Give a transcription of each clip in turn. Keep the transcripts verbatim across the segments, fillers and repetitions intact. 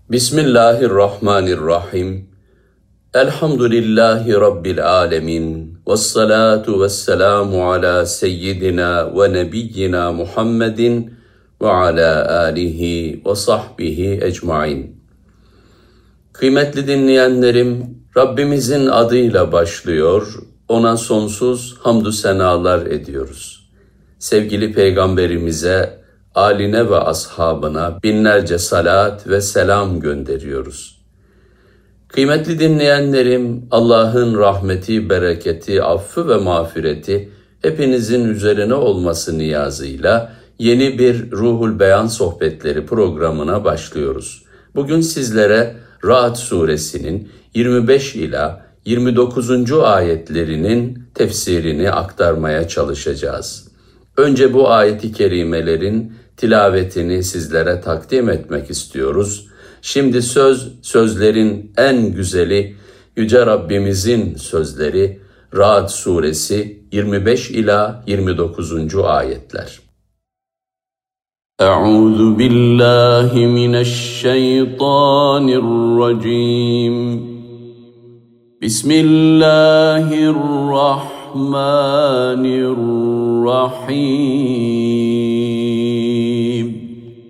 Bismillahirrahmanirrahim. Elhamdülillahi Rabbil alemin. Vessalatu vesselamu ala seyyidina ve nebiyyina Muhammedin ve ala alihi ve sahbihi ecmain. Kıymetli dinleyenlerim, Rabbimizin adıyla başlıyor, ona sonsuz hamdü senalar ediyoruz. Sevgili Peygamberimize, âline ve ashabına binlerce salat ve selam gönderiyoruz. Kıymetli dinleyenlerim, Allah'ın rahmeti, bereketi, affı ve mağfireti hepinizin üzerine olması niyazıyla yeni bir Ruhul Beyan Sohbetleri programına başlıyoruz. Bugün sizlere Ra'd suresinin yirmi beş ila yirmi dokuzuncu ayetlerinin tefsirini aktarmaya çalışacağız. Önce bu ayet-i kerimelerin tilavetini sizlere takdim etmek istiyoruz. Şimdi söz, sözlerin en güzeli, Yüce Rabbimizin sözleri, Ra'd suresi yirmi beş ila yirmi dokuzuncu ayetler. Euzu billahi mineşşeytanirracim. Bismillahirrahmanirrahim.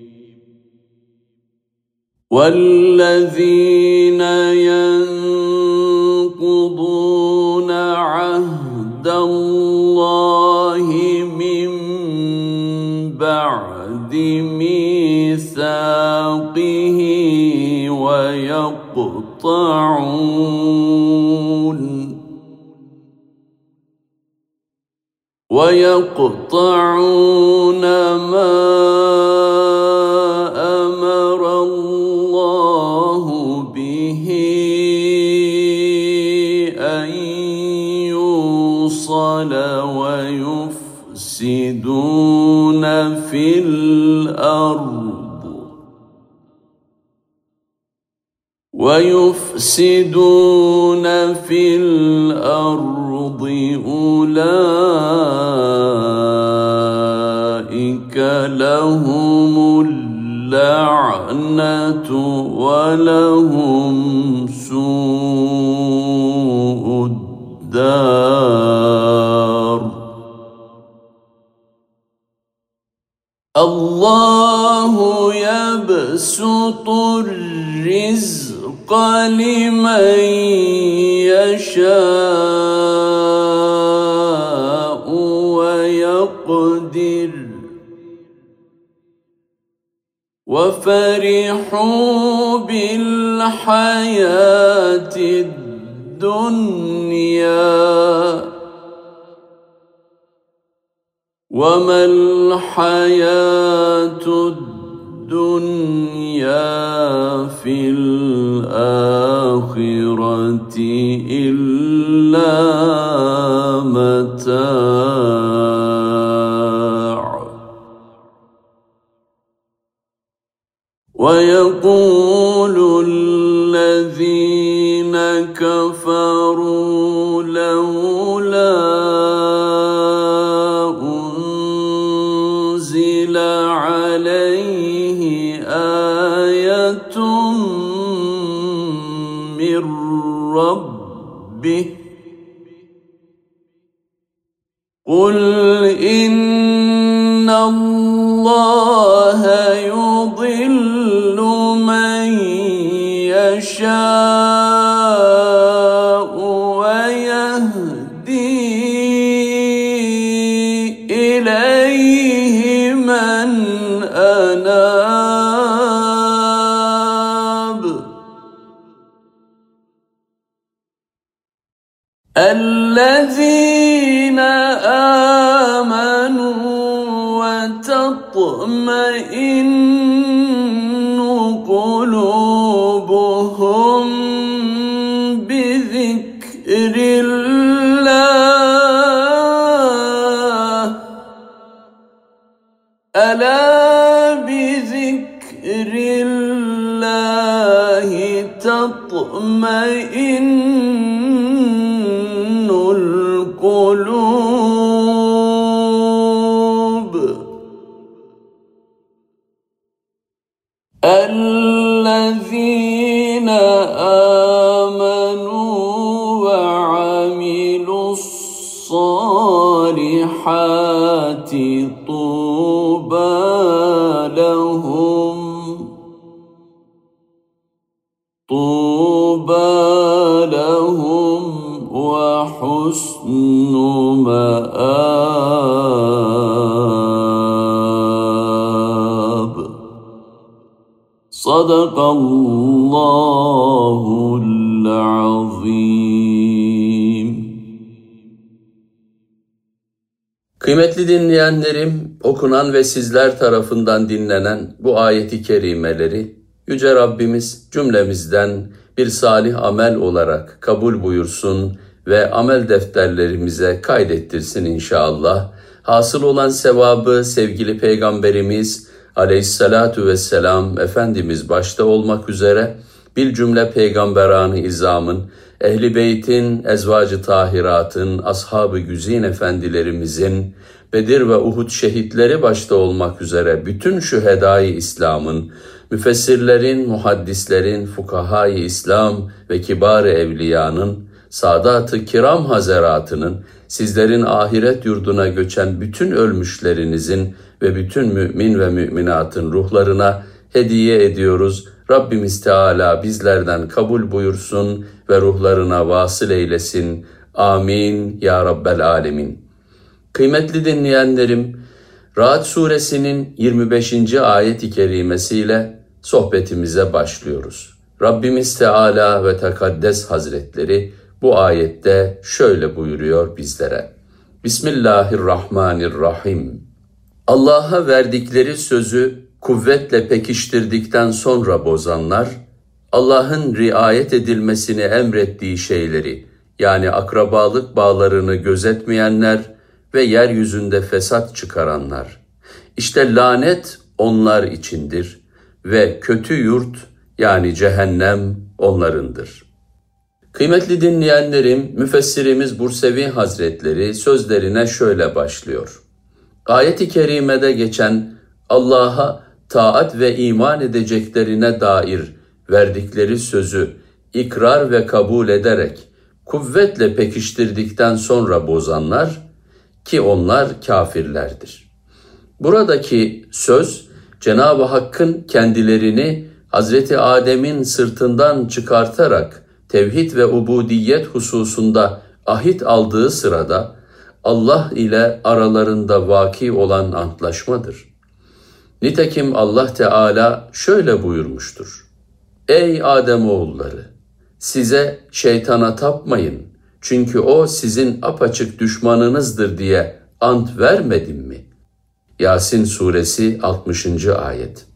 وَالَّذِينَ يَنقُضُونَ عَهْدَ اللَّهِ مِنْ بَعْدِ مِيثَاقِهِ وَيَقْطَعُونَ وَيَقْطَعُونَ مَا أَمَرَ اللَّهُ بِهِ أَنْ يُوصَلَ وَيُفْسِدُونَ فِي الْأَرْضِ وَيُفْسِدُونَ فِي الْأَرْضِ أُولَئِكَ لَهُمُ اللعنة ولهم سوء الدار. الله يبسط الرزق لمن يشاء ويقدر وفرحوا بالحياة الدنيا وما الحياة الدنيا في الآخرة إلا متاع. ويقول الذين كفروا لولا أنزل عليه آية من ربه قل إن الله يضل من يشاء ويهدي إليه من أناب. الذين آمنوا وتطمئن قلوبهم بذكر الله ألا بذكر الله تطمئن القلوب. الذين الذين آمنوا وعملوا الصالحات طوبى لهم طوبى لهم وحسن مآب. صدق الله العظيم. Kıymetli dinleyenlerim, okunan ve sizler tarafından dinlenen bu ayeti kerimeleri Yüce Rabbimiz cümlemizden bir salih amel olarak kabul buyursun ve amel defterlerimize kaydettirsin inşallah. Hasıl olan sevabı sevgili Peygamberimiz Aleyhissalatu vesselam Efendimiz başta olmak üzere bir cümle peygamberan-ı izamın, Ehl-i Beyt'in, Ezvacı Tahirat'ın, Ashab-ı Güzin efendilerimizin, Bedir ve Uhud şehitleri başta olmak üzere bütün şühedai İslam'ın, müfessirlerin, muhaddislerin, fukahai İslam ve kibar-ı evliyanın, Sadat-ı Kiram Hazeratının, sizlerin ahiret yurduna göçen bütün ölmüşlerinizin ve bütün mümin ve müminatın ruhlarına hediye ediyoruz. Rabbimiz Teala bizlerden kabul buyursun ve ruhlarına vasıl eylesin. Amin ya Rabbel Alemin. Kıymetli dinleyenlerim, Ra'd suresinin yirmi beşinci ayet-i kerimesiyle sohbetimize başlıyoruz. Rabbimiz Teala ve Tekaddes Hazretleri bu ayette şöyle buyuruyor bizlere. Bismillahirrahmanirrahim. Allah'a verdikleri sözü kuvvetle pekiştirdikten sonra bozanlar, Allah'ın riayet edilmesini emrettiği şeyleri, yani akrabalık bağlarını gözetmeyenler ve yeryüzünde fesat çıkaranlar. İşte lanet onlar içindir ve kötü yurt, yani cehennem onlarındır. Kıymetli dinleyenlerim, müfessirimiz Bursevi Hazretleri sözlerine şöyle başlıyor. Ayet-i kerimede geçen Allah'a taat ve iman edeceklerine dair verdikleri sözü ikrar ve kabul ederek kuvvetle pekiştirdikten sonra bozanlar, ki onlar kafirlerdir. Buradaki söz, Cenab-ı Hakk'ın kendilerini Hazreti Adem'in sırtından çıkartarak tevhid ve ubudiyet hususunda ahit aldığı sırada Allah ile aralarında vaki olan antlaşmadır. Nitekim Allah Teala şöyle buyurmuştur. Ey Ademoğulları! Size şeytana tapmayın. Çünkü o sizin apaçık düşmanınızdır diye ant vermedim mi? Yasin suresi altmışıncı ayet.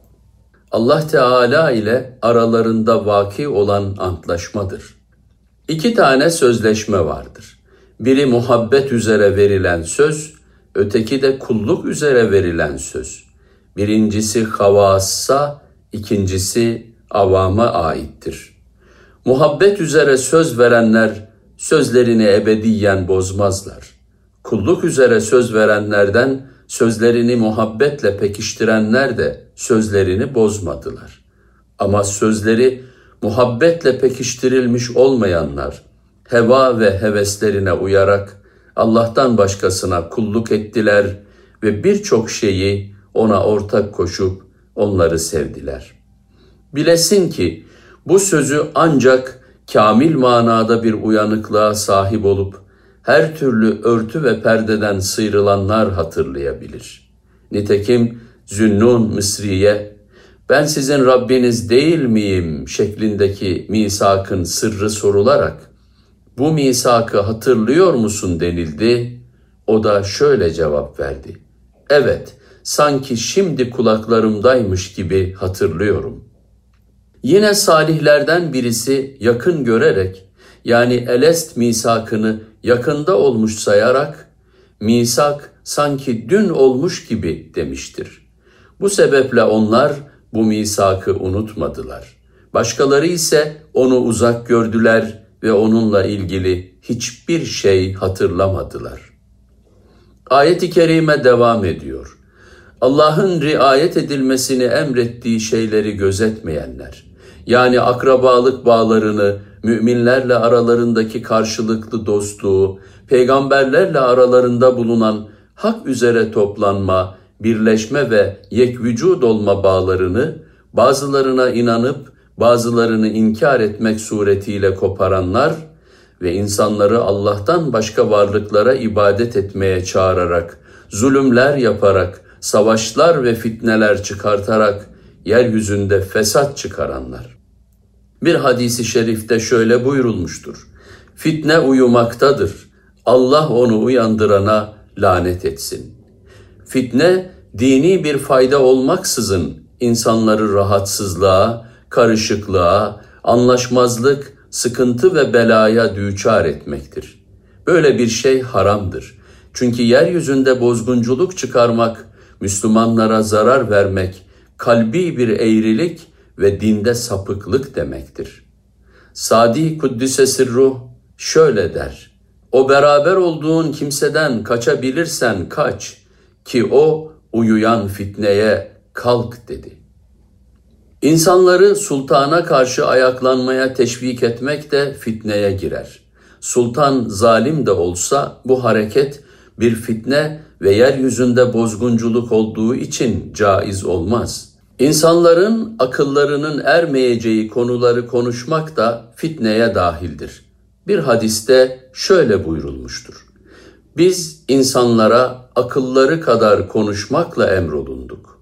Allah Teala ile aralarında vaki olan antlaşmadır. İki tane sözleşme vardır. Biri muhabbet üzere verilen söz, öteki de kulluk üzere verilen söz. Birincisi havassa, ikincisi avama aittir. Muhabbet üzere söz verenler sözlerini ebediyen bozmazlar. Kulluk üzere söz verenlerden sözlerini muhabbetle pekiştirenler de sözlerini bozmadılar. Ama sözleri muhabbetle pekiştirilmiş olmayanlar, heva ve heveslerine uyarak Allah'tan başkasına kulluk ettiler ve birçok şeyi ona ortak koşup onları sevdiler. Bilesin ki bu sözü ancak kamil manada bir uyanıklığa sahip olup her türlü örtü ve perdeden sıyrılanlar hatırlayabilir. Nitekim Zünnun Mısriye, ben sizin Rabbiniz değil miyim şeklindeki misakın sırrı sorularak, bu misakı hatırlıyor musun denildi, o da şöyle cevap verdi. Evet, sanki şimdi kulaklarımdaymış gibi hatırlıyorum. Yine salihlerden birisi yakın görerek, yani elest misakını yakında olmuş sayarak, misak sanki dün olmuş gibi demiştir. Bu sebeple onlar bu misakı unutmadılar. Başkaları ise onu uzak gördüler ve onunla ilgili hiçbir şey hatırlamadılar. Ayet-i kerime devam ediyor. Allah'ın riayet edilmesini emrettiği şeyleri gözetmeyenler, yani akrabalık bağlarını, müminlerle aralarındaki karşılıklı dostluğu, peygamberlerle aralarında bulunan hak üzere toplanma, birleşme ve yekvücud olma bağlarını, bazılarına inanıp bazılarını inkar etmek suretiyle koparanlar ve insanları Allah'tan başka varlıklara ibadet etmeye çağırarak, zulümler yaparak, savaşlar ve fitneler çıkartarak yeryüzünde fesat çıkaranlar. Bir hadisi şerifte şöyle buyurulmuştur: fitne uyumaktadır, Allah onu uyandırana lanet etsin. Fitne, dini bir fayda olmaksızın insanları rahatsızlığa, karışıklığa, anlaşmazlık, sıkıntı ve belaya düçar etmektir. Böyle bir şey haramdır. Çünkü yeryüzünde bozgunculuk çıkarmak, Müslümanlara zarar vermek, kalbi bir eğrilik ve dinde sapıklık demektir. Sadi Kuddise Sirruh şöyle der: o beraber olduğun kimseden kaçabilirsen kaç, ki o uyuyan fitneye kalk dedi. İnsanları sultana karşı ayaklanmaya teşvik etmek de fitneye girer. Sultan zalim de olsa bu hareket bir fitne ve yeryüzünde bozgunculuk olduğu için caiz olmaz. İnsanların akıllarının ermeyeceği konuları konuşmak da fitneye dahildir. Bir hadiste şöyle buyurulmuştur: biz insanlara akılları kadar konuşmakla emrolunduk.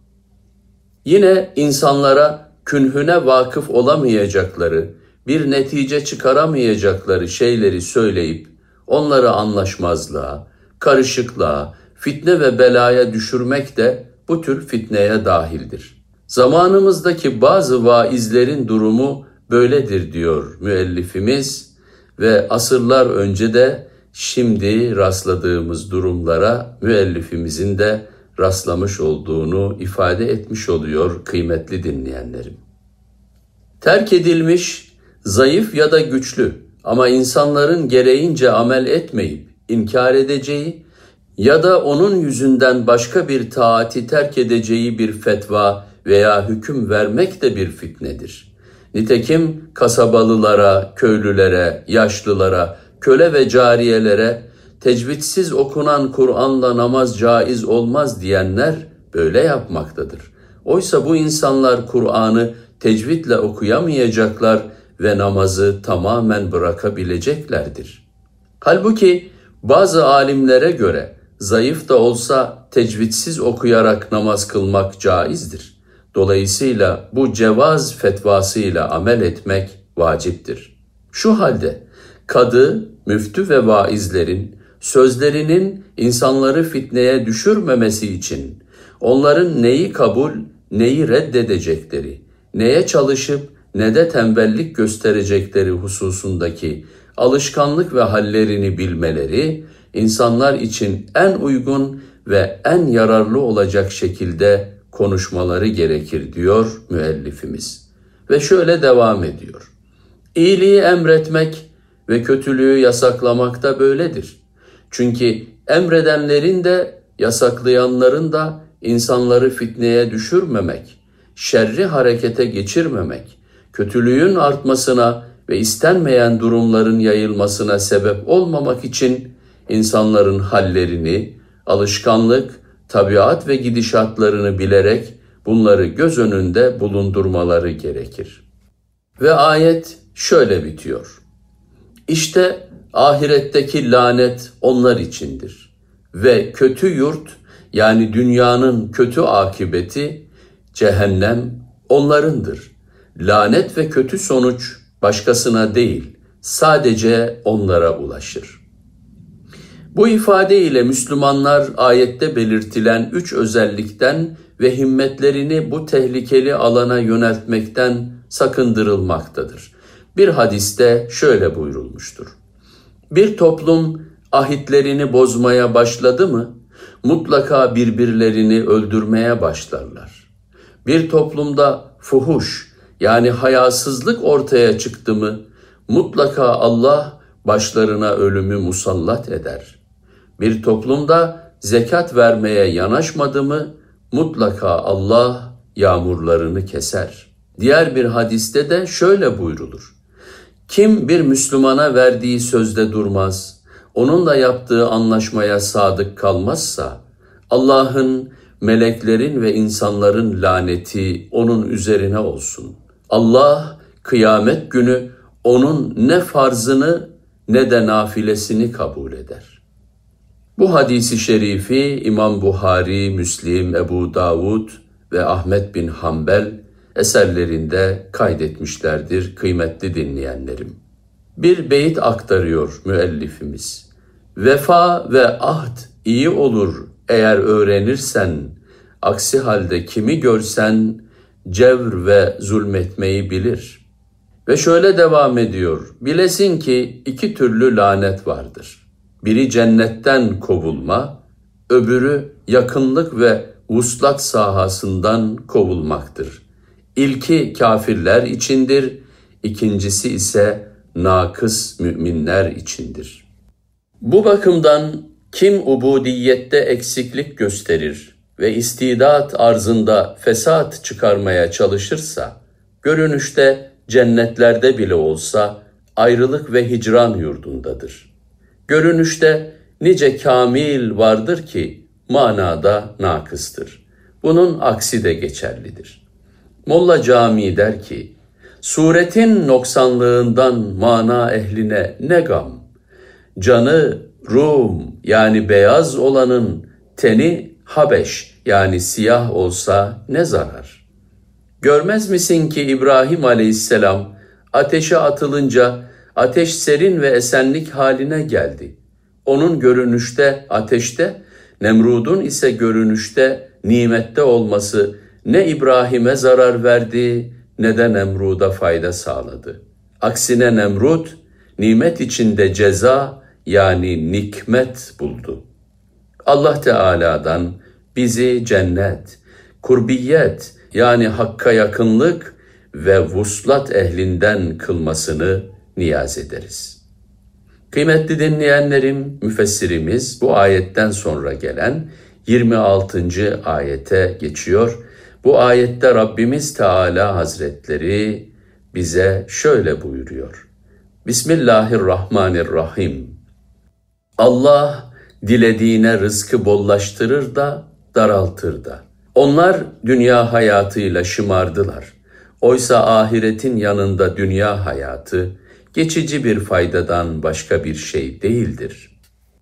Yine insanlara künhüne vakıf olamayacakları, bir netice çıkaramayacakları şeyleri söyleyip onları anlaşmazlığa, karışıklığa, fitne ve belaya düşürmek de bu tür fitneye dahildir. Zamanımızdaki bazı vaizlerin durumu böyledir diyor müellifimiz ve asırlar önce de şimdi rastladığımız durumlara müellifimizin de rastlamış olduğunu ifade etmiş oluyor kıymetli dinleyenlerim. Terk edilmiş, zayıf ya da güçlü ama insanların gereğince amel etmeyip inkar edeceği ya da onun yüzünden başka bir taati terk edeceği bir fetva veya hüküm vermek de bir fitnedir. Nitekim kasabalılara, köylülere, yaşlılara, köle ve cariyelere tecvidsiz okunan Kur'an'la namaz caiz olmaz diyenler böyle yapmaktadır. Oysa bu insanlar Kur'an'ı tecvidle okuyamayacaklar ve namazı tamamen bırakabileceklerdir. Halbuki bazı alimlere göre zayıf da olsa tecvidsiz okuyarak namaz kılmak caizdir. Dolayısıyla bu cevaz fetvasıyla amel etmek vaciptir. Şu halde kadı, müftü ve vaizlerin sözlerinin insanları fitneye düşürmemesi için onların neyi kabul, neyi reddedecekleri, neye çalışıp ne de tembellik gösterecekleri hususundaki alışkanlık ve hallerini bilmeleri, insanlar için en uygun ve en yararlı olacak şekilde konuşmaları gerekir diyor müellifimiz. Ve şöyle devam ediyor: İyiliği emretmek ve kötülüğü yasaklamak da böyledir. Çünkü emredenlerin de yasaklayanların da insanları fitneye düşürmemek, şerri harekete geçirmemek, kötülüğün artmasına ve istenmeyen durumların yayılmasına sebep olmamak için insanların hallerini, alışkanlık, tabiat ve gidişatlarını bilerek bunları göz önünde bulundurmaları gerekir. Ve ayet şöyle bitiyor: İşte ahiretteki lanet onlar içindir ve kötü yurt, yani dünyanın kötü akıbeti, cehennem onlarındır. Lanet ve kötü sonuç başkasına değil, sadece onlara ulaşır. Bu ifade ile Müslümanlar ayette belirtilen üç özellikten ve himmetlerini bu tehlikeli alana yöneltmekten sakındırılmaktadır. Bir hadiste şöyle buyurulmuştur: Bir toplum ahitlerini bozmaya başladı mı, mutlaka birbirlerini öldürmeye başlarlar. Bir toplumda fuhuş, yani hayasızlık ortaya çıktı mı, mutlaka Allah başlarına ölümü musallat eder. Bir toplumda zekat vermeye yanaşmadı mı, mutlaka Allah yağmurlarını keser. Diğer bir hadiste de şöyle buyrulur: kim bir Müslümana verdiği sözde durmaz, onunla yaptığı anlaşmaya sadık kalmazsa, Allah'ın, meleklerin ve insanların laneti onun üzerine olsun. Allah kıyamet günü onun ne farzını ne de nafilesini kabul eder. Bu hadisi şerifi İmam Buhari, Müslim, Ebu Davud ve Ahmet bin Hanbel eserlerinde kaydetmişlerdir kıymetli dinleyenlerim. Bir beyit aktarıyor müellifimiz. Vefa ve ahd iyi olur eğer öğrenirsen, aksi halde kimi görsen cevr ve zulmetmeyi bilir. Ve şöyle devam ediyor: bilesin ki iki türlü lanet vardır. Biri cennetten kovulma, öbürü yakınlık ve vuslat sahasından kovulmaktır. İlki kafirler içindir, ikincisi ise nakıs müminler içindir. Bu bakımdan kim ubudiyette eksiklik gösterir ve istidat arzında fesat çıkarmaya çalışırsa, görünüşte cennetlerde bile olsa ayrılık ve hicran yurdundadır. Görünüşte nice kamil vardır ki manada nakıstır. Bunun aksi de geçerlidir. Molla Cami der ki, suretin noksanlığından mana ehline ne gam, canı Rum yani beyaz olanın teni Habeş yani siyah olsa ne zarar? Görmez misin ki İbrahim aleyhisselam ateşe atılınca ateş serin ve esenlik haline geldi. Onun görünüşte ateşte, Nemrud'un ise görünüşte nimette olması ne İbrahim'e zarar verdi ne de Nemrud'a fayda sağladı. Aksine Nemrud nimet içinde ceza yani nikmet buldu. Allah Teala'dan bizi cennet, kurbiyet yani hakka yakınlık ve vuslat ehlinden kılmasını niyaz ederiz. Kıymetli dinleyenlerim, müfessirimiz bu ayetten sonra gelen yirmi altıncı ayete geçiyor. Bu ayette Rabbimiz Teala Hazretleri bize şöyle buyuruyor: Bismillahirrahmanirrahim. Allah dilediğine rızkı bollaştırır da daraltır da. Onlar dünya hayatıyla şımardılar. Oysa ahiretin yanında dünya hayatı geçici bir faydadan başka bir şey değildir.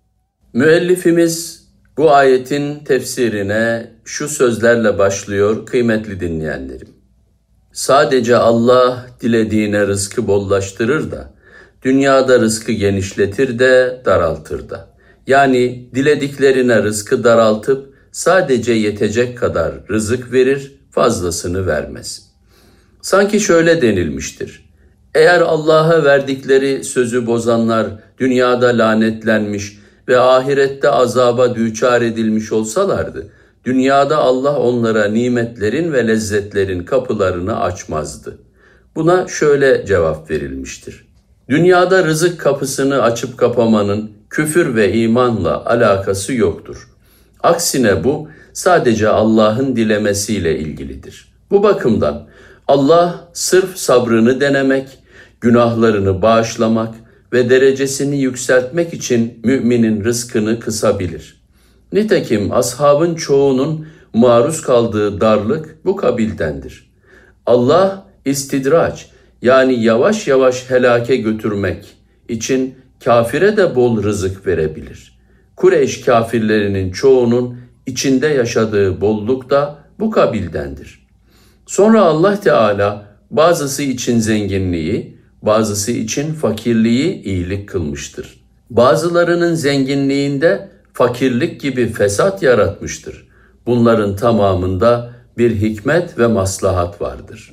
Müellifimiz bu ayetin tefsirine şu sözlerle başlıyor kıymetli dinleyenlerim. Sadece Allah dilediğine rızkı bollaştırır da, dünyada rızkı genişletir de daraltır da. Yani dilediklerine rızkı daraltıp sadece yetecek kadar rızık verir, fazlasını vermez. Sanki şöyle denilmiştir: eğer Allah'a verdikleri sözü bozanlar dünyada lanetlenmiş ve ahirette azaba düçar edilmiş olsalardı, dünyada Allah onlara nimetlerin ve lezzetlerin kapılarını açmazdı. Buna şöyle cevap verilmiştir: dünyada rızık kapısını açıp kapamanın küfür ve imanla alakası yoktur. Aksine bu sadece Allah'ın dilemesiyle ilgilidir. Bu bakımdan Allah sırf sabrını denemek, günahlarını bağışlamak ve derecesini yükseltmek için müminin rızkını kısabilir. Nitekim ashabın çoğunun maruz kaldığı darlık bu kabildendir. Allah istidraç yani yavaş yavaş helake götürmek için kafire de bol rızık verebilir. Kureyş kafirlerinin çoğunun içinde yaşadığı bolluk da bu kabildendir. Sonra Allah Teala bazısı için zenginliği, bazısı için fakirliği iyilik kılmıştır. Bazılarının zenginliğinde fakirlik gibi fesat yaratmıştır. Bunların tamamında bir hikmet ve maslahat vardır.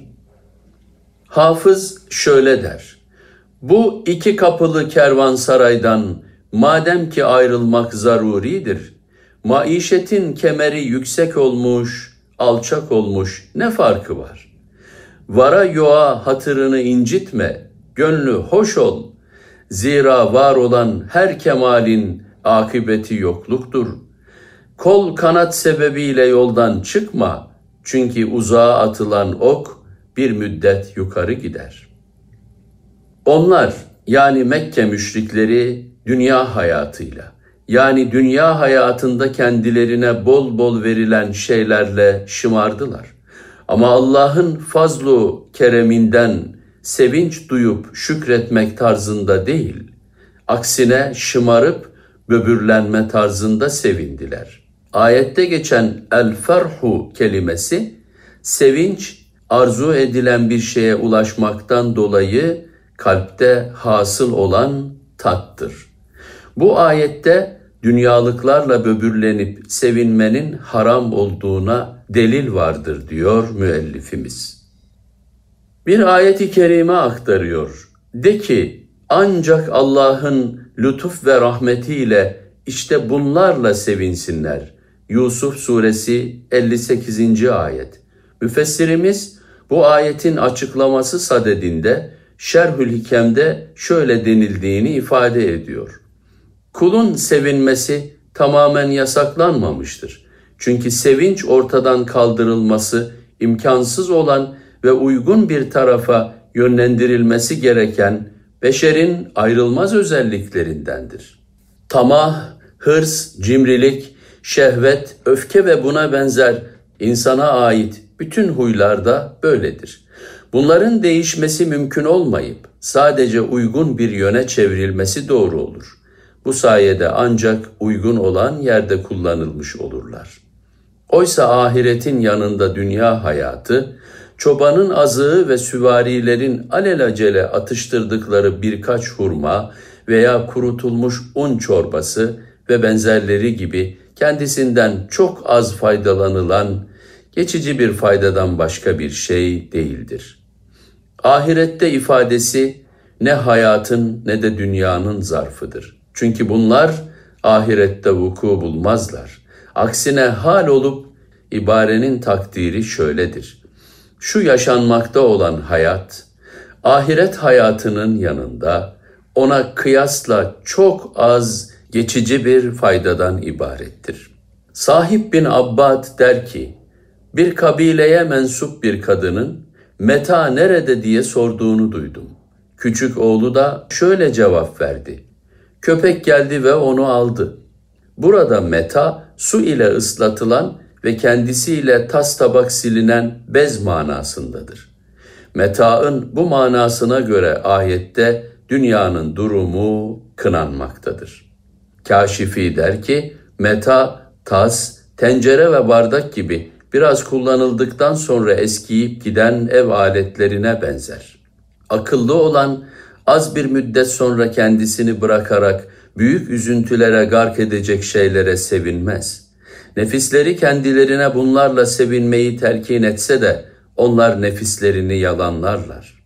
Hafız şöyle der: bu iki kapılı kervansaraydan madem ki ayrılmak zaruridir, maişetin kemeri yüksek olmuş, alçak olmuş ne farkı var? Vara yoğa hatırını incitme, gönlü hoş ol. Zira var olan her kemalin akıbeti yokluktur. Kol kanat sebebiyle yoldan çıkma, çünkü uzağa atılan ok bir müddet yukarı gider. Onlar, yani Mekke müşrikleri, dünya hayatıyla, yani dünya hayatında kendilerine bol bol verilen şeylerle şımardılar. Ama Allah'ın fazlu kereminden sevinç duyup şükretmek tarzında değil, aksine şımarıp böbürlenme tarzında sevindiler. Ayette geçen el-ferhu kelimesi, sevinç, arzu edilen bir şeye ulaşmaktan dolayı kalpte hasıl olan tattır. Bu ayette dünyalıklarla böbürlenip sevinmenin haram olduğuna delil vardır diyor müellifimiz. Bir ayet-i kerime aktarıyor. De ki, ancak Allah'ın lütuf ve rahmetiyle işte bunlarla sevinsinler. Yusuf suresi elli sekizinci ayet. Müfessirimiz bu ayetin açıklaması sadedinde Şerhül Hikem'de şöyle denildiğini ifade ediyor. Kulun sevinmesi tamamen yasaklanmamıştır. Çünkü sevinç ortadan kaldırılması imkansız olan ve uygun bir tarafa yönlendirilmesi gereken beşerin ayrılmaz özelliklerindendir. Tamah, hırs, cimrilik, şehvet, öfke ve buna benzer insana ait bütün huylar da böyledir. Bunların değişmesi mümkün olmayıp sadece uygun bir yöne çevrilmesi doğru olur. Bu sayede ancak uygun olan yerde kullanılmış olurlar. Oysa ahiretin yanında dünya hayatı, çobanın azığı ve süvarilerin alelacele atıştırdıkları birkaç hurma veya kurutulmuş un çorbası ve benzerleri gibi kendisinden çok az faydalanılan geçici bir faydadan başka bir şey değildir. Ahirette ifadesi ne hayatın ne de dünyanın zarfıdır. Çünkü bunlar ahirette vuku bulmazlar. Aksine hal olup ibarenin takdiri şöyledir. Şu yaşanmakta olan hayat, ahiret hayatının yanında ona kıyasla çok az geçici bir faydadan ibarettir. Sahib bin Abbad der ki, bir kabileye mensup bir kadının meta nerede diye sorduğunu duydum. Küçük oğlu da şöyle cevap verdi. Köpek geldi ve onu aldı. Burada meta su ile ıslatılan ve kendisiyle tas tabak silinen bez manasındadır. Metaın bu manasına göre ayette dünyanın durumu kınanmaktadır. Kâşifi der ki, meta, tas, tencere ve bardak gibi biraz kullanıldıktan sonra eskiyip giden ev aletlerine benzer. Akıllı olan az bir müddet sonra kendisini bırakarak büyük üzüntülere gark edecek şeylere sevinmez. Nefisleri kendilerine bunlarla sevinmeyi telkin etse de onlar nefislerini yalanlarlar.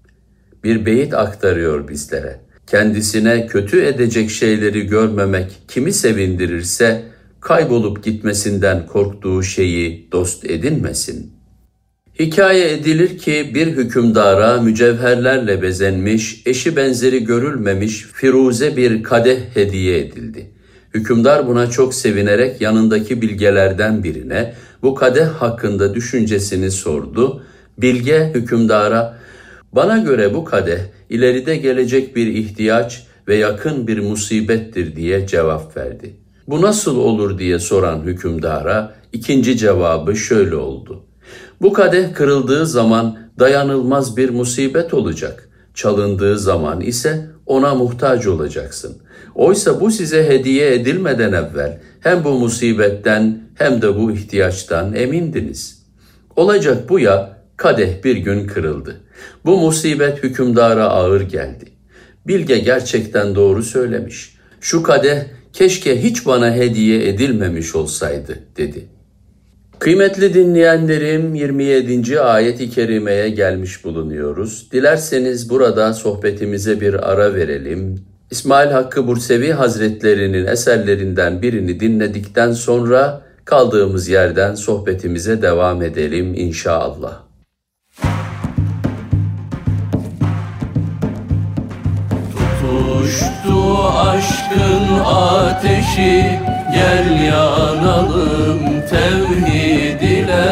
Bir beyit aktarıyor bizlere. Kendisine kötü edecek şeyleri görmemek kimi sevindirirse kaybolup gitmesinden korktuğu şeyi dost edinmesin. Hikaye edilir ki bir hükümdara mücevherlerle bezenmiş, eşi benzeri görülmemiş firuze bir kadeh hediye edildi. Hükümdar buna çok sevinerek yanındaki bilgelerden birine bu kadeh hakkında düşüncesini sordu. Bilge hükümdara, bana göre bu kadeh ileride gelecek bir ihtiyaç ve yakın bir musibettir diye cevap verdi. Bu nasıl olur diye soran hükümdara ikinci cevabı şöyle oldu. Bu kadeh kırıldığı zaman dayanılmaz bir musibet olacak. Çalındığı zaman ise ona muhtaç olacaksın. Oysa bu size hediye edilmeden evvel hem bu musibetten hem de bu ihtiyaçtan emindiniz. Olacak bu ya, kadeh bir gün kırıldı. Bu musibet hükümdara ağır geldi. Bilge gerçekten doğru söylemiş. Şu kadeh keşke hiç bana hediye edilmemiş olsaydı dedi. Kıymetli dinleyenlerim, yirmi yedinci ayet-i kerimeye gelmiş bulunuyoruz. Dilerseniz burada sohbetimize bir ara verelim. İsmail Hakkı Bursevi Hazretlerinin eserlerinden birini dinledikten sonra kaldığımız yerden sohbetimize devam edelim inşallah. Tutuştu aşkın ateşi gel yanalım tevhid ile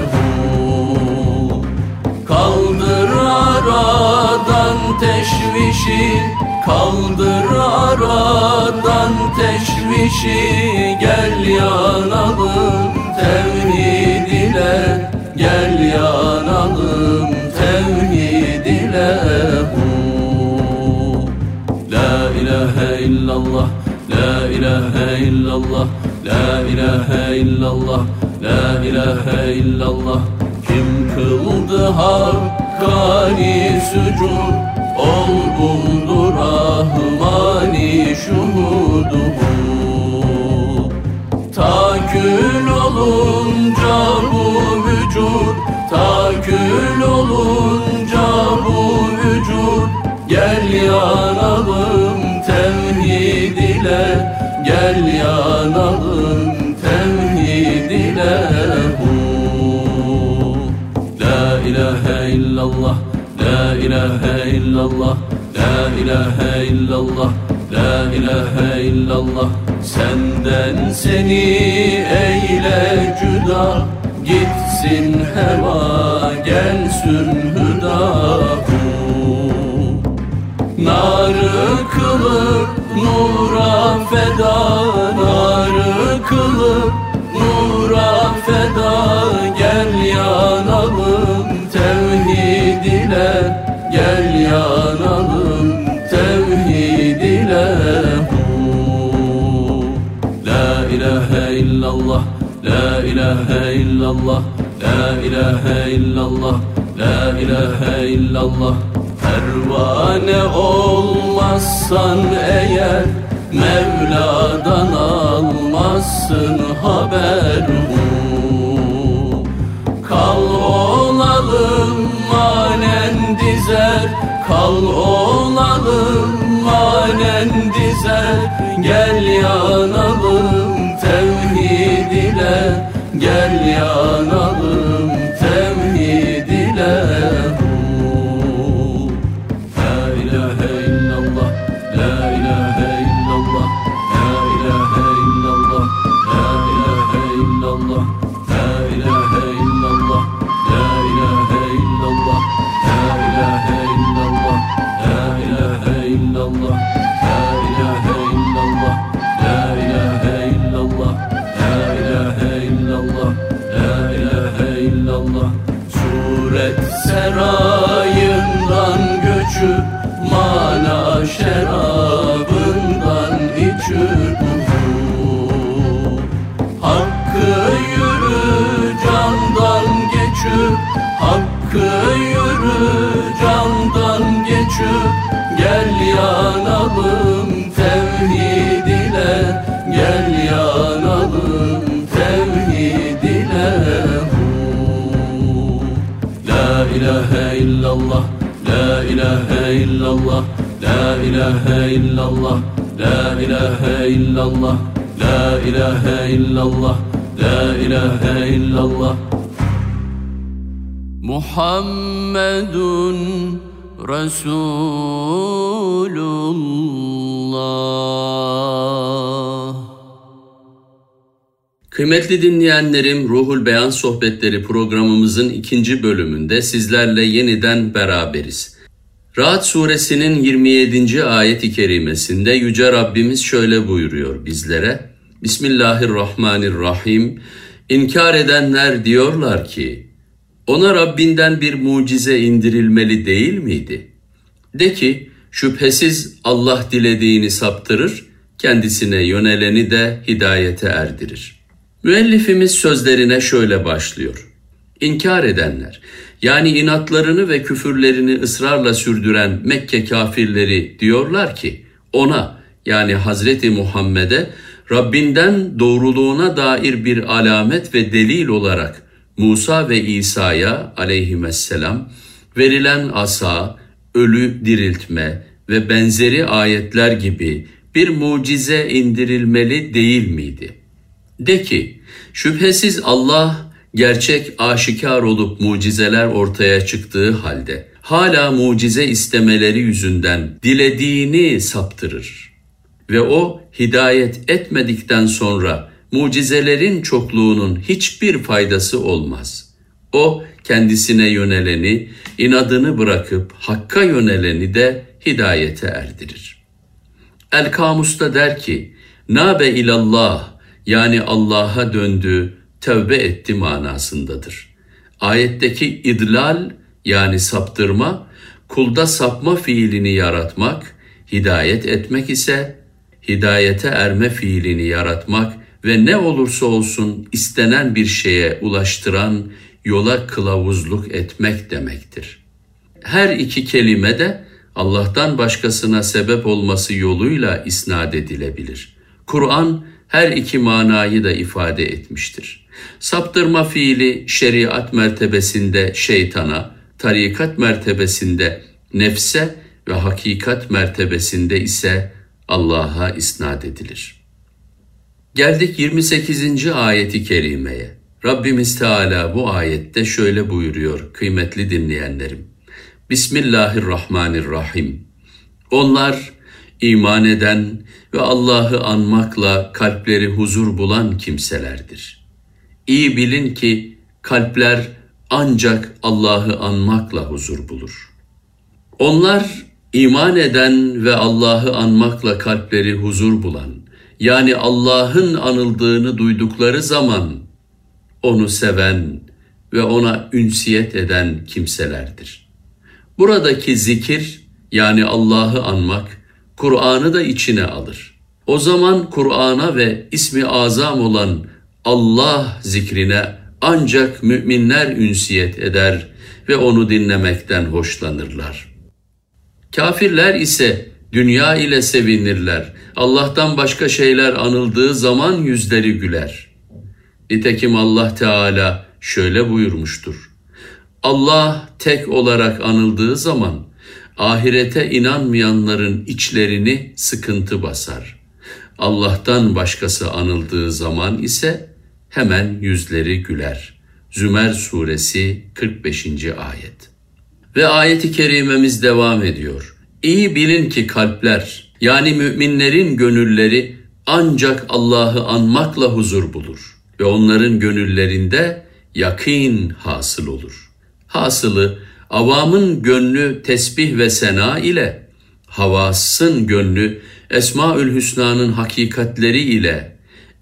hu. Kaldır aradan teşvişi, kaldır aradan teşvişi, gel yanalım tevhid ile, gel yanalım tevhid ile hu. La ilahe illallah, la ilahe illallah, la ilahe illallah, la ilahe illallah. Kim kıldı hakkani sücud, ol buldu rahmani şuhuduhu. Takül olunca bu vücud, takül olunca bu vücud, gel yanalım tevhid ile, gel yanalım tevhid ile hu. La ilahe illallah, la ilahe illallah, la ilahe illallah, la ilahe illallah. Senden seni eyle cüda, gitsin heva gelsin hüda. Narı kılıp nura feda, narı kılıp nura feda, gel yanalım tevhid ile, gel yanalım tevhid ile hu. La ilahe illallah, la ilahe illallah, la ilahe illallah, la ilahe illallah. Pervane olmazsan eğer, Mevla'dan almazsın haber hu. Kal olalım manen dizer, kal olalım manen dizer, gel yanalım tevhid ile, gel yanalım tevhid ile hu. La ilahe illallah, la ilahe illallah, la ilahe illallah, la ilahe illallah, la ilahe illallah, la ilahe illallah, la ilahe illallah, la ilahe illallah, la ilahe illallah, la ilahe illallah, la ilahe illallah, la ilahe illallah. Suret serayından göçüp mana şerabından içip hakkı yürü candan geçip, hakkı yürü candan geçip, gel yanalım tevhid ile, gel yanalım tevhid ile hu. La ilahe illallah, la ilahe illallah, la ilahe illallah, la ilahe illallah, la ilahe illallah, la ilahe illallah. Muhammedun Resulullah. Kıymetli dinleyenlerim, Ruhul Beyan Sohbetleri programımızın ikinci bölümünde sizlerle yeniden beraberiz. Ra'd suresinin yirmi yedinci ayet-i kerimesinde Yüce Rabbimiz şöyle buyuruyor bizlere. Bismillahirrahmanirrahim. İnkar edenler diyorlar ki, ona Rabbinden bir mucize indirilmeli değil miydi? De ki, şüphesiz Allah dilediğini saptırır, kendisine yöneleni de hidayete erdirir. Müellifimiz sözlerine şöyle başlıyor. İnkar edenler, yani inatlarını ve küfürlerini ısrarla sürdüren Mekke kafirleri diyorlar ki, ona yani Hazreti Muhammed'e Rabbinden doğruluğuna dair bir alamet ve delil olarak Musa ve İsa'ya aleyhisselam verilen asa, ölü diriltme ve benzeri ayetler gibi bir mucize indirilmeli değil miydi? De ki, şüphesiz Allah gerçek aşikar olup mucizeler ortaya çıktığı halde hala mucize istemeleri yüzünden dilediğini saptırır. ve o hidayet etmedikten sonra mucizelerin çokluğunun hiçbir faydası olmaz. O kendisine yöneleni, inadını bırakıp hakka yöneleni de hidayete erdirir. El-Kamus'ta der ki, "Nabe ilallah" yani Allah'a döndü, tövbe etti manasındadır. Ayetteki idlal yani saptırma, kulda sapma fiilini yaratmak, hidayet etmek ise hidayete erme fiilini yaratmak ve ne olursa olsun istenen bir şeye ulaştıran yola kılavuzluk etmek demektir. Her iki kelime de Allah'tan başkasına sebep olması yoluyla isnat edilebilir. Kur'an her iki manayı da ifade etmiştir. Saptırma fiili şeriat mertebesinde şeytana, tarikat mertebesinde nefse ve hakikat mertebesinde ise Allah'a isnat edilir. Geldik yirmi sekizinci ayeti kerimeye. Rabbimiz Teala bu ayette şöyle buyuruyor kıymetli dinleyenlerim. Bismillahirrahmanirrahim. Onlar iman eden ve Allah'ı anmakla kalpleri huzur bulan kimselerdir. İyi bilin ki kalpler ancak Allah'ı anmakla huzur bulur. Onlar iman eden ve Allah'ı anmakla kalpleri huzur bulan, yani Allah'ın anıldığını duydukları zaman onu seven ve ona ünsiyet eden kimselerdir. Buradaki zikir yani Allah'ı anmak, Kur'an'ı da içine alır. O zaman Kur'an'a ve ismi azam olan Allah zikrine ancak müminler ünsiyet eder ve onu dinlemekten hoşlanırlar. Kafirler ise dünya ile sevinirler. Allah'tan başka şeyler anıldığı zaman yüzleri güler. Nitekim Allah Teala şöyle buyurmuştur. Allah tek olarak anıldığı zaman ahirete inanmayanların içlerini sıkıntı basar. Allah'tan başkası anıldığı zaman ise hemen yüzleri güler. Zümer suresi kırk beşinci ayet. Ve ayeti kerimemiz devam ediyor. İyi bilin ki kalpler, yani müminlerin gönülleri ancak Allah'ı anmakla huzur bulur ve onların gönüllerinde yakîn hasıl olur. Hasılı, avamın gönlü tesbih ve sena ile, havasın gönlü Esmaül Hüsna'nın hakikatleri ile,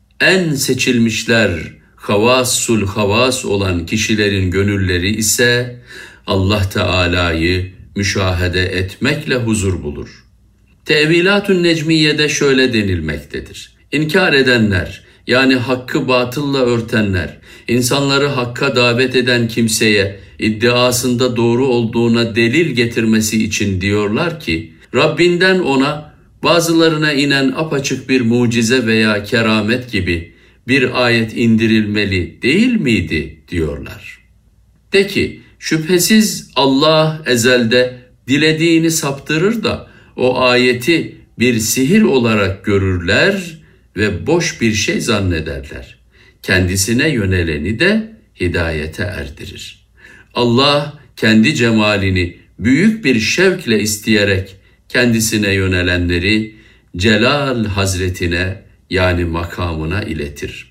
en seçilmişler havassul havas olan kişilerin gönülleri ise Allah Teala'yı müşahede etmekle huzur bulur. Tevilatün Necmiye'de şöyle denilmektedir. İnkar edenler, yani hakkı batılla örtenler, insanları hakka davet eden kimseye iddiasında doğru olduğuna delil getirmesi için diyorlar ki, Rabbinden ona bazılarına inen apaçık bir mucize veya keramet gibi bir ayet indirilmeli değil miydi diyorlar. De ki, şüphesiz Allah ezelde dilediğini saptırır da o ayeti bir sihir olarak görürler ve boş bir şey zannederler. Kendisine yöneleni de hidayete erdirir. Allah kendi cemalini büyük bir şevkle isteyerek kendisine yönelenleri Celal Hazretine yani makamına iletir.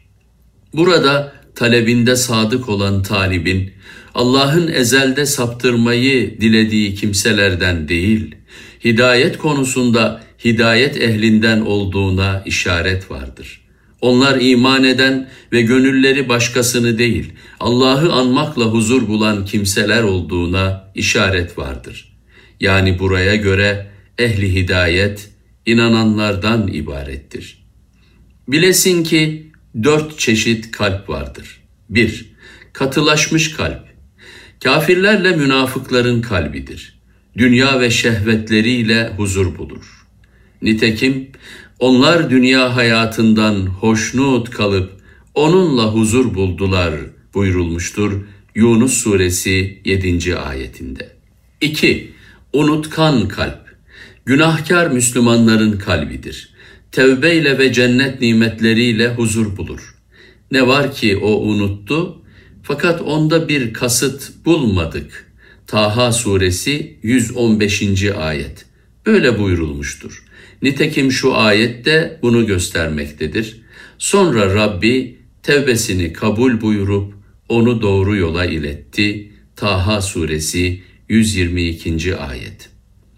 Burada talebinde sadık olan talibin Allah'ın ezelde saptırmayı dilediği kimselerden değil, hidayet konusunda hidayet ehlinden olduğuna işaret vardır. Onlar iman eden ve gönülleri başkasını değil, Allah'ı anmakla huzur bulan kimseler olduğuna işaret vardır. Yani buraya göre ehli hidayet inananlardan ibarettir. Bilesin ki dört çeşit kalp vardır. bir. Katılaşmış kalp. Kafirlerle münafıkların kalbidir. Dünya ve şehvetleriyle huzur bulur. Nitekim onlar dünya hayatından hoşnut kalıp onunla huzur buldular buyurulmuştur Yunus suresi yedinci ayetinde. iki. Unutkan kalp. Günahkar Müslümanların kalbidir. Tevbeyle ve cennet nimetleriyle huzur bulur. Ne var ki o unuttu, fakat onda bir kasıt bulmadık. Taha suresi yüz on beşinci ayet. Böyle buyurulmuştur. Nitekim şu ayette bunu göstermektedir. Sonra Rabbi tevbesini kabul buyurup onu doğru yola iletti. Taha suresi yüz yirmi ikinci ayet.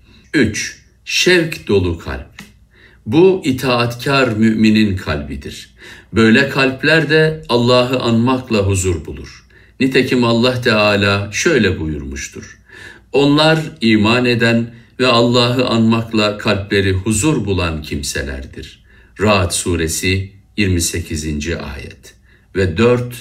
üç. Şevk dolu kalp. Bu itaatkar müminin kalbidir. Böyle kalpler de Allah'ı anmakla huzur bulur. Nitekim Allah Teala şöyle buyurmuştur. Onlar iman eden ve Allah'ı anmakla kalpleri huzur bulan kimselerdir. Ra'd suresi yirmi sekizinci ayet. Ve dört.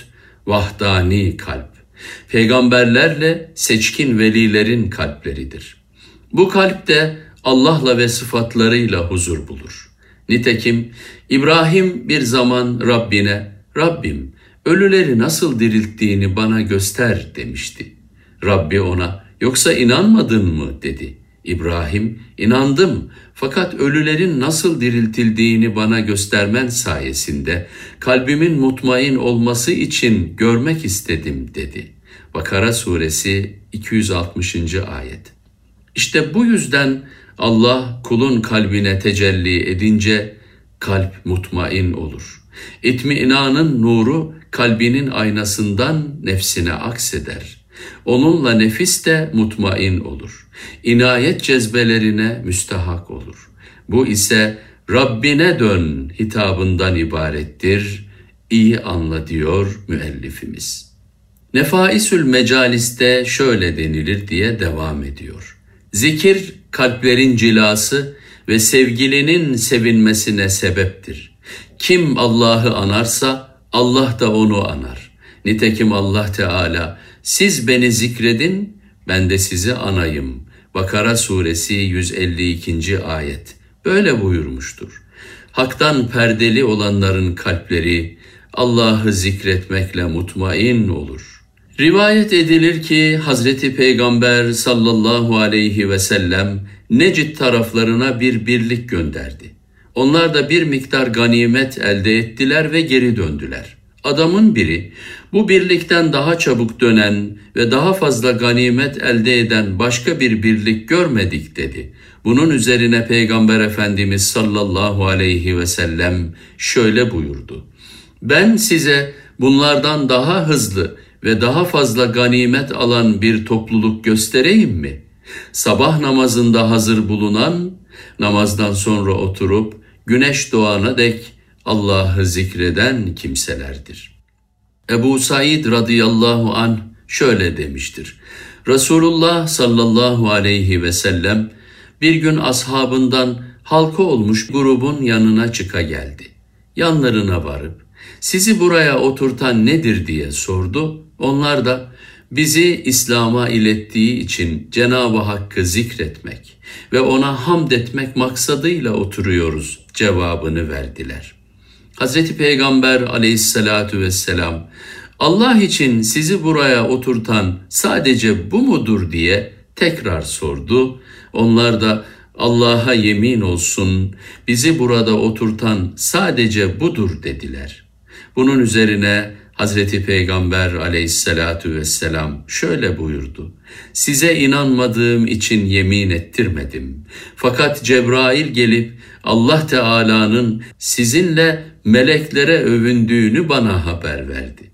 Vahdani kalp. Peygamberlerle seçkin velilerin kalpleridir. Bu kalp de Allah'la ve sıfatlarıyla huzur bulur. Nitekim İbrahim bir zaman Rabbine, Rabbim ölüleri nasıl dirilttiğini bana göster demişti. Rabbi ona, yoksa inanmadın mı dedi. İbrahim, inandım fakat ölülerin nasıl diriltildiğini bana göstermen sayesinde kalbimin mutmain olması için görmek istedim dedi. Bakara suresi iki yüz altmışıncı ayet. İşte bu yüzden Allah kulun kalbine tecelli edince kalp mutmain olur. İtminanın nuru kalbinin aynasından nefsine akseder. Onunla nefis de mutmain olur. İnayet cezbelerine müstahak olur. Bu ise Rabbine dön hitabından ibarettir. İyi anla diyor müellifimiz. Nefaisül Mecalis'te şöyle denilir diye devam ediyor. Zikir kalplerin cilası ve sevgilinin sevinmesine sebeptir. Kim Allah'ı anarsa Allah da onu anar. Nitekim Allah Teala siz beni zikredin ben de sizi anayım. Bakara suresi yüz elli ikinci ayet. Böyle buyurmuştur. Hak'tan perdeli olanların kalpleri Allah'ı zikretmekle mutmain olur. Rivayet edilir ki Hazreti Peygamber sallallahu aleyhi ve sellem Necid taraflarına bir birlik gönderdi. Onlar da bir miktar ganimet elde ettiler ve geri döndüler. Adamın biri bu birlikten daha çabuk dönen ve daha fazla ganimet elde eden başka bir birlik görmedik dedi. Bunun üzerine Peygamber Efendimiz sallallahu aleyhi ve sellem şöyle buyurdu. Ben size bunlardan daha hızlı ve daha fazla ganimet alan bir topluluk göstereyim mi? Sabah namazında hazır bulunan, namazdan sonra oturup güneş doğana dek Allah'ı zikreden kimselerdir. Ebu Said radıyallahu anh şöyle demiştir. Resulullah sallallahu aleyhi ve sellem bir gün ashabından halka olmuş grubun yanına çıka geldi. Yanlarına varıp sizi buraya oturtan nedir diye sordu. Onlar da bizi İslam'a ilettiği için Cenab-ı Hakk'ı zikretmek ve ona hamd etmek maksadıyla oturuyoruz cevabını verdiler. Hazreti Peygamber aleyhissalatu vesselam Allah için sizi buraya oturtan sadece bu mudur diye tekrar sordu. Onlar da Allah'a yemin olsun bizi burada oturtan sadece budur dediler. Bunun üzerine Hazreti Peygamber aleyhissalatu vesselam şöyle buyurdu. Size inanmadığım için yemin ettirmedim. Fakat Cebrail gelip Allah Teala'nın sizinle meleklere övündüğünü bana haber verdi.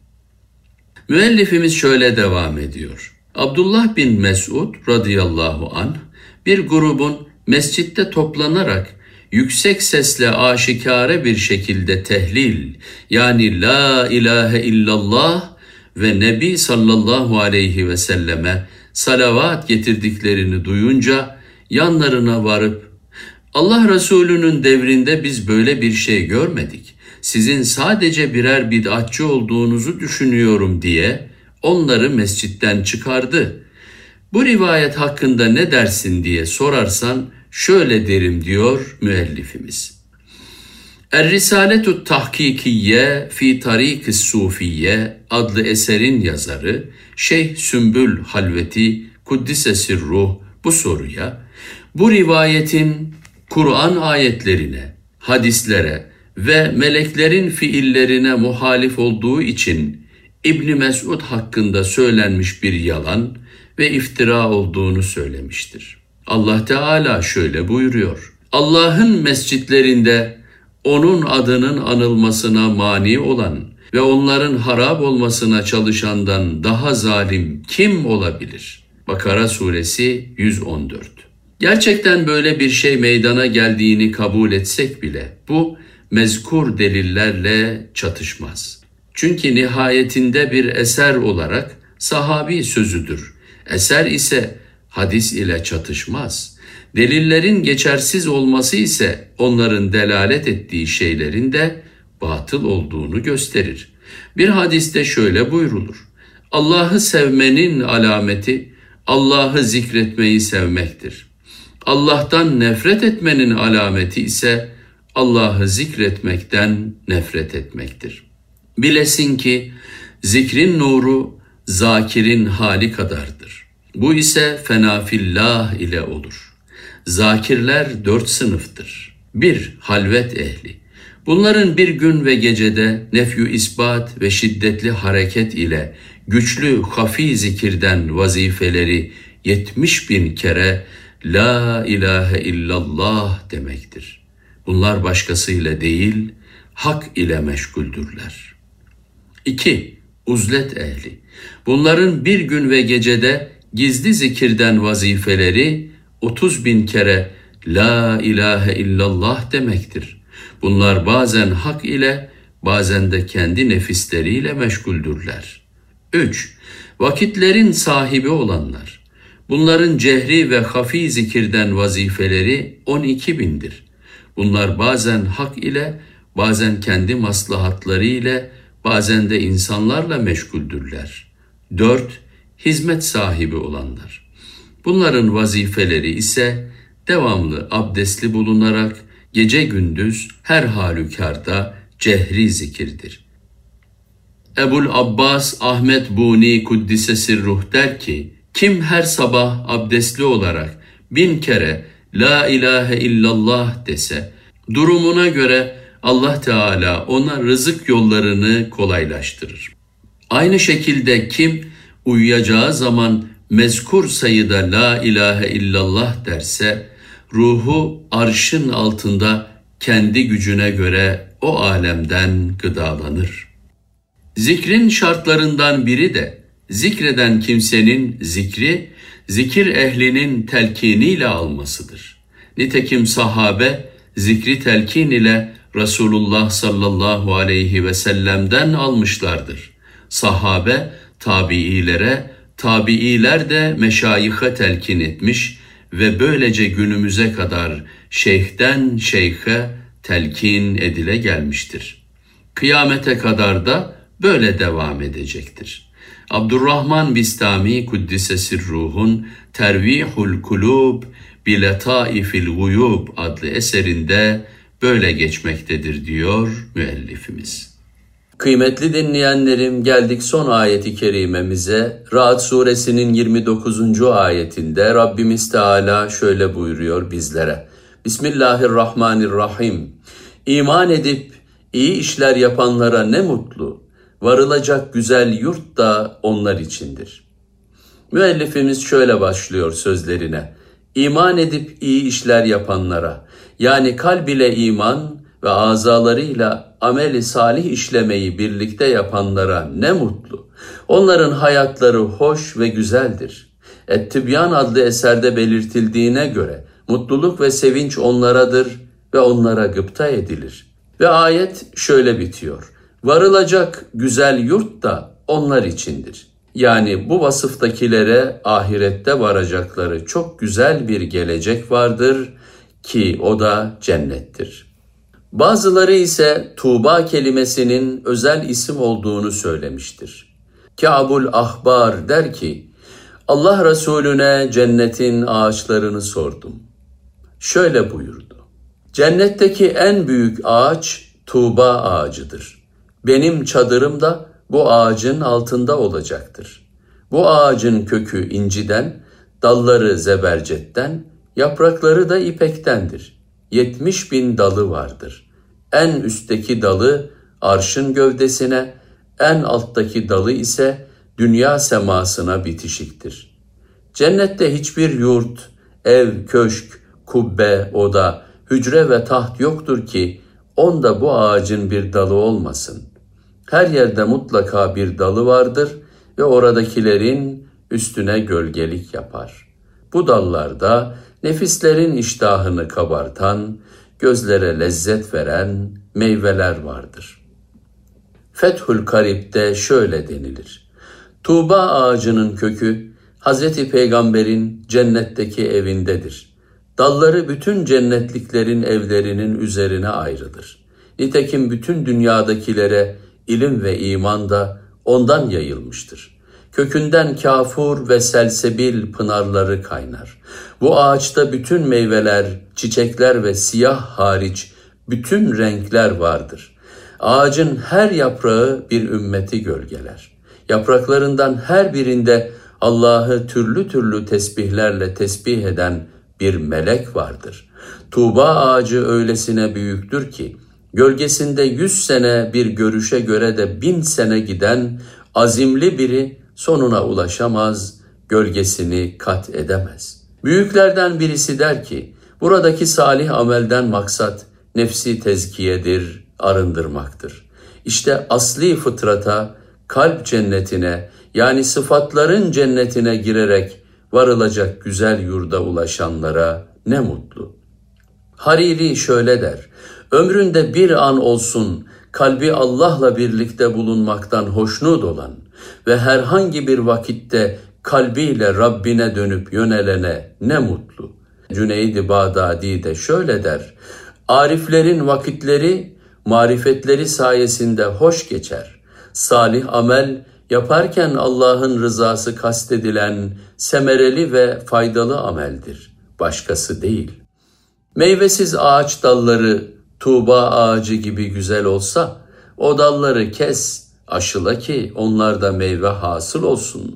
Müellifimiz şöyle devam ediyor. Abdullah bin Mesud radıyallahu anh bir grubun mescitte toplanarak yüksek sesle aşikare bir şekilde tehlil yani la ilahe illallah ve Nebi sallallahu aleyhi ve selleme salavat getirdiklerini duyunca yanlarına varıp Allah Resulü'nün devrinde biz böyle bir şey görmedik. Sizin sadece birer bid'atçı olduğunuzu düşünüyorum diye onları mescitten çıkardı. Bu rivayet hakkında ne dersin diye sorarsan şöyle derim diyor müellifimiz. Er-Risaletut Tahkikiye fi Tarik-i Sufiye adlı eserin yazarı Şeyh Sümbül Halveti Kuddise Sirruh bu soruya bu rivayetin Kur'an ayetlerine, hadislere ve meleklerin fiillerine muhalif olduğu için İbn Mesud hakkında söylenmiş bir yalan ve iftira olduğunu söylemiştir. Allah Teala şöyle buyuruyor. Allah'ın mescitlerinde onun adının anılmasına mani olan ve onların harap olmasına çalışandan daha zalim kim olabilir? Bakara suresi yüz on dört. Gerçekten böyle bir şey meydana geldiğini kabul etsek bile bu mezkur delillerle çatışmaz. Çünkü nihayetinde bir eser olarak sahabi sözüdür. Eser ise hadis ile çatışmaz. Delillerin geçersiz olması ise onların delalet ettiği şeylerin de batıl olduğunu gösterir. Bir hadiste şöyle buyrulur: Allah'ı sevmenin alameti Allah'ı zikretmeyi sevmektir. Allah'tan nefret etmenin alameti ise Allah'ı zikretmekten nefret etmektir. Bilesin ki zikrin nuru zakirin hali kadardır. Bu ise fenafillah ile olur. Zakirler dört sınıftır. Bir, halvet ehli. Bunların bir gün ve gecede nefyü isbat ve şiddetli hareket ile güçlü hafi zikirden vazifeleri yetmiş bin kere La ilahe illallah demektir. Bunlar başkasıyla değil, hak ile meşguldürler. İki, uzlet ehli. Bunların bir gün ve gecede gizli zikirden vazifeleri otuz bin kere La ilahe illallah demektir. Bunlar bazen hak ile, bazen de kendi nefisleriyle meşguldürler. Üç, vakitlerin sahibi olanlar. Bunların cehri ve hafi zikirden vazifeleri on iki bindir. Bunlar bazen hak ile, bazen kendi maslahatları ile, bazen de insanlarla meşguldürler. Dört, hizmet sahibi olanlar. Bunların vazifeleri ise devamlı abdestli bulunarak gece gündüz her halükarda cehri zikirdir. Ebul Abbas Ahmet Buni Kuddise Sirruh der ki, kim her sabah abdestli olarak bin kere La ilahe illallah dese, durumuna göre Allah Teala ona rızık yollarını kolaylaştırır. Aynı şekilde kim uyuyacağı zaman mezkur sayıda La ilahe illallah derse, ruhu arşın altında kendi gücüne göre o alemden gıdalanır. Zikrin şartlarından biri de zikreden kimsenin zikri, zikir ehlinin telkiniyle almasıdır. Nitekim sahabe zikri telkin ile Resulullah sallallahu aleyhi ve sellem'den almışlardır. Sahabe tabiilere, tabiiler de meşayihe telkin etmiş ve böylece günümüze kadar şeyhten şeyhe telkin edile gelmiştir. Kıyamete kadar da böyle devam edecektir. Abdurrahman Bistami Kuddise Sirruh'un Tervihul Kulub Biletaifil Guyub adlı eserinde böyle geçmektedir diyor müellifimiz. Kıymetli dinleyenlerim, geldik son ayeti kerimemize. Ra'd suresinin yirmi dokuzuncu ayetinde Rabbimiz Teala şöyle buyuruyor bizlere. Bismillahirrahmanirrahim. İman edip iyi işler yapanlara ne mutlu. Varılacak güzel yurt da onlar içindir. Müellifimiz şöyle başlıyor sözlerine. İman edip iyi işler yapanlara, yani kalb ile iman ve azalarıyla ameli salih işlemeyi birlikte yapanlara ne mutlu. Onların hayatları hoş ve güzeldir. Et-Tibyan adlı eserde belirtildiğine göre mutluluk ve sevinç onlaradır ve onlara gıpta edilir. Ve ayet şöyle bitiyor. Varılacak güzel yurt da onlar içindir. Yani bu vasıftakilere ahirette varacakları çok güzel bir gelecek vardır ki o da cennettir. Bazıları ise Tuğba kelimesinin özel isim olduğunu söylemiştir. Ka'bul Ahbar der ki, Allah Resulüne cennetin ağaçlarını sordum. Şöyle buyurdu. Cennetteki en büyük ağaç Tuğba ağacıdır. Benim çadırım da bu ağacın altında olacaktır. Bu ağacın kökü inciden, dalları zebercetten, yaprakları da ipektendir. Yetmiş bin dalı vardır. En üstteki dalı arşın gövdesine, en alttaki dalı ise dünya semasına bitişiktir. Cennette hiçbir yurt, ev, köşk, kubbe, oda, hücre ve taht yoktur ki onda bu ağacın bir dalı olmasın. Her yerde mutlaka bir dalı vardır ve oradakilerin üstüne gölgelik yapar. Bu dallarda nefislerin iştahını kabartan, gözlere lezzet veren meyveler vardır. Fethül Karib'de şöyle denilir: Tuğba ağacının kökü Hazreti Peygamber'in cennetteki evindedir. Dalları bütün cennetliklerin evlerinin üzerine ayrılır. Nitekim bütün dünyadakilere ilim ve iman da ondan yayılmıştır. Kökünden kafur ve selsebil pınarları kaynar. Bu ağaçta bütün meyveler, çiçekler ve siyah hariç bütün renkler vardır. Ağacın her yaprağı bir ümmeti gölgeler. Yapraklarından her birinde Allah'ı türlü türlü tesbihlerle tesbih eden bir melek vardır. Tuğba ağacı öylesine büyüktür ki, gölgesinde yüz sene bir görüşe göre de bin sene giden azimli biri sonuna ulaşamaz, gölgesini kat edemez. Büyüklerden birisi der ki, buradaki salih amelden maksat nefsi tezkiyedir, arındırmaktır. İşte asli fıtrata, kalp cennetine, yani sıfatların cennetine girerek varılacak güzel yurda ulaşanlara ne mutlu. Hariri şöyle der: ömründe bir an olsun kalbi Allah'la birlikte bulunmaktan hoşnut olan ve herhangi bir vakitte kalbiyle Rabbine dönüp yönelene ne mutlu. Cüneyd-i Bağdadi de şöyle der: ariflerin vakitleri, marifetleri sayesinde hoş geçer. Salih amel yaparken Allah'ın rızası kastedilen semereli ve faydalı ameldir, başkası değil. Meyvesiz ağaç dalları tuğba ağacı gibi güzel olsa, o dalları kes, aşıla ki onlarda meyve hasıl olsun.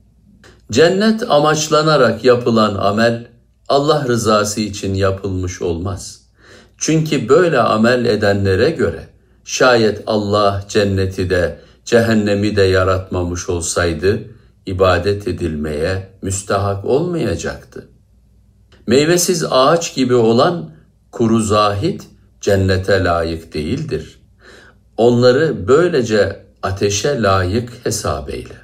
Cennet amaçlanarak yapılan amel, Allah rızası için yapılmış olmaz. Çünkü böyle amel edenlere göre, şayet Allah cenneti de, cehennemi de yaratmamış olsaydı, ibadet edilmeye müstahak olmayacaktı. Meyvesiz ağaç gibi olan kuru zahit cennete layık değildir. Onları böylece ateşe layık hesap eyle.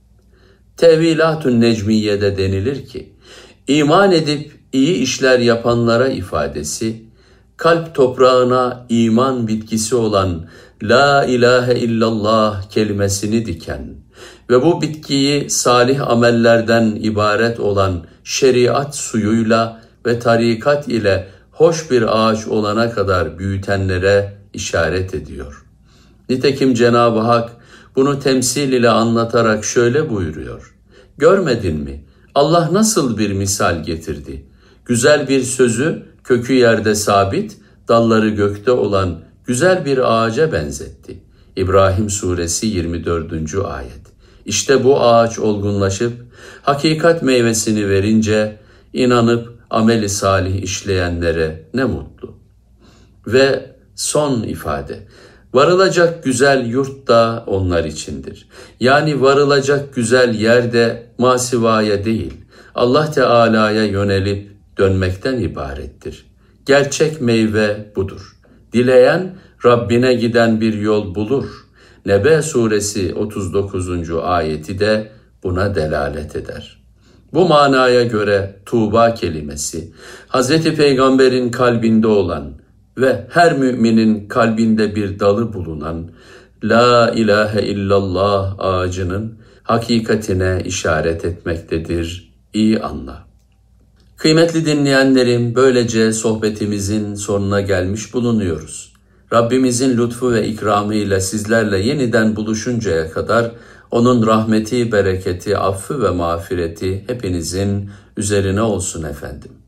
Tevilat-ı Necmiye'de denilir ki, iman edip iyi işler yapanlara ifadesi, kalp toprağına iman bitkisi olan La ilahe illallah kelimesini diken ve bu bitkiyi salih amellerden ibaret olan şeriat suyuyla ve tarikat ile hoş bir ağaç olana kadar büyütenlere işaret ediyor. Nitekim Cenab-ı Hak bunu temsil ile anlatarak şöyle buyuruyor: görmedin mi? Allah nasıl bir misal getirdi? Güzel bir sözü kökü yerde sabit, dalları gökte olan güzel bir ağaca benzetti. İbrahim Suresi yirmi dördüncü ayet. İşte bu ağaç olgunlaşıp hakikat meyvesini verince inanıp ameli salih işleyenlere ne mutlu. Ve son ifade: varılacak güzel yurt da onlar içindir. Yani varılacak güzel yer de masivaya değil, Allah Teala'ya yönelip dönmekten ibarettir. Gerçek meyve budur. Dileyen Rabbine giden bir yol bulur. Nebe Suresi otuz dokuzuncu ayeti de buna delalet eder. Bu manaya göre Tuğba kelimesi, Hazreti Peygamber'in kalbinde olan ve her müminin kalbinde bir dalı bulunan La ilahe illallah ağacının hakikatine işaret etmektedir. İyi anla. Kıymetli dinleyenlerim, böylece sohbetimizin sonuna gelmiş bulunuyoruz. Rabbimizin lütfu ve ikramıyla sizlerle yeniden buluşuncaya kadar onun rahmeti, bereketi, affı ve mağfireti hepinizin üzerine olsun efendim.